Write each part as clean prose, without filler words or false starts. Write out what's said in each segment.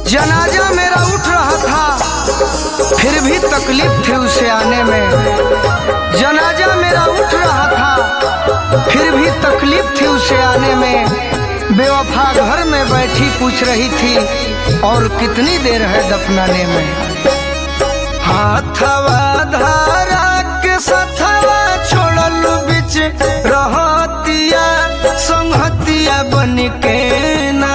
जनाजा मेरा उठ रहा था फिर भी तकलीफ थी उसे आने में। जनाजा मेरा उठ रहा था फिर भी तकलीफ थी उसे आने में। बेवफा घर में बैठी पूछ रही थी और कितनी देर है दफनाने में। हाथवा धारा के सथवा छोड़ल बिच रहतिया संहतिया बन के ना।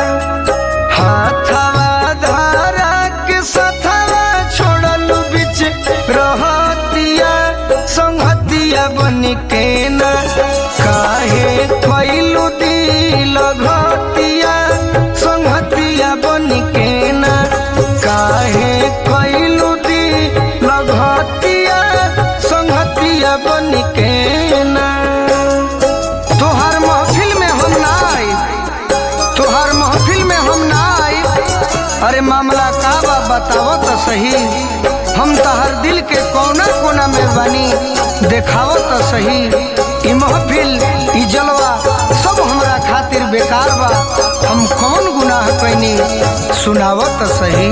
हाथवा धारा के सथवा छोड़ल बिच रहतिया संहतिया बन के ना। काहे कैलू दिल घतिया संहतिया बन के ना। काहे कैलू दिल घतिया संहतिया बन के ना। तोहार महफिल में हम ना आई, तोहार महफिल में हम ना आई। अरे मामला का बा बतावो तो सही। हम तहर दिल के कोना कोना में बानी देखावो तो सही। ई महफिल ई जलवा सब हमरा खातिर बेकार बा। हम कौन गुनाह कैनी सुनावो तो सही।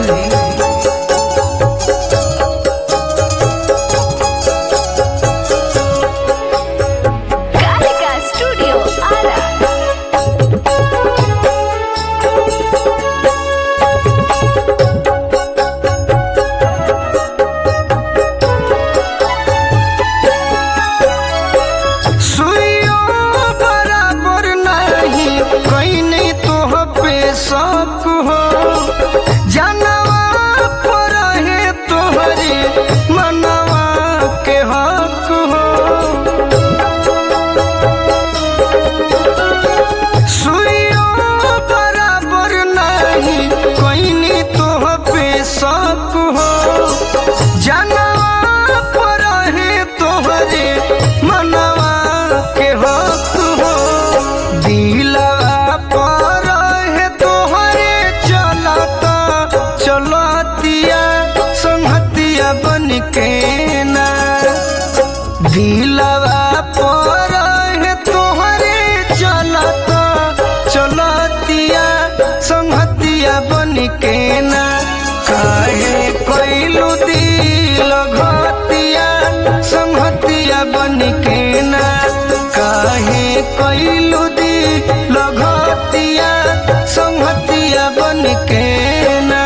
दिलवा पर है तोहरे चलता चलतिया संहतिया बन के ना। काहे कैलू दिल घतिया संहतिया बन के ना। काहे कैलू दिल घतिया संहतिया बन के ना।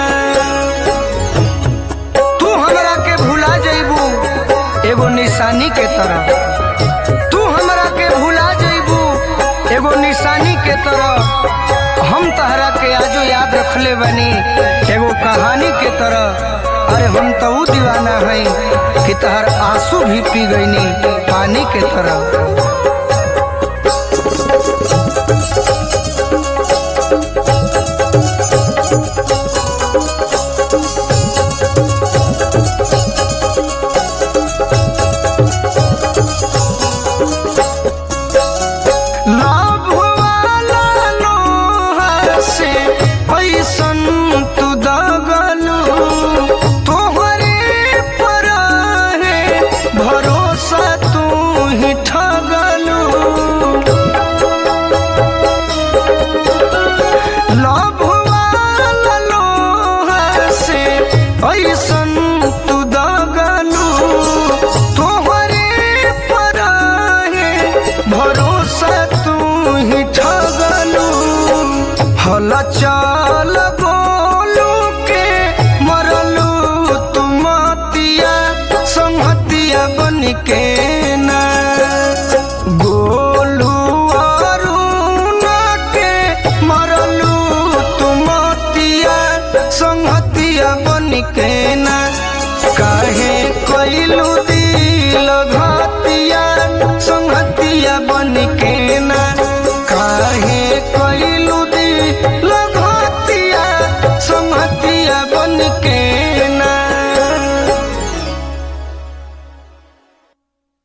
तू हमरा के भुला जइबू एगो निशानी के तरह। तू हमरा के भुला जइबू एगो निशानी के तरह। हम तहरा के आजो याद रखले बनी एगो कहानी के तरह। अरे हम तो ऊ दीवाना है कि तहर आंसू भी पी गईनी पानी के तरह। चल बोलू के मरलू तुमतिया संहतिया बन के ना। गोलू अरुण के मरलू तुमतिया संहतिया बन के ना। काहे कैलू दिल घतिया संहतिया बन के ना। काहे कैलू दिल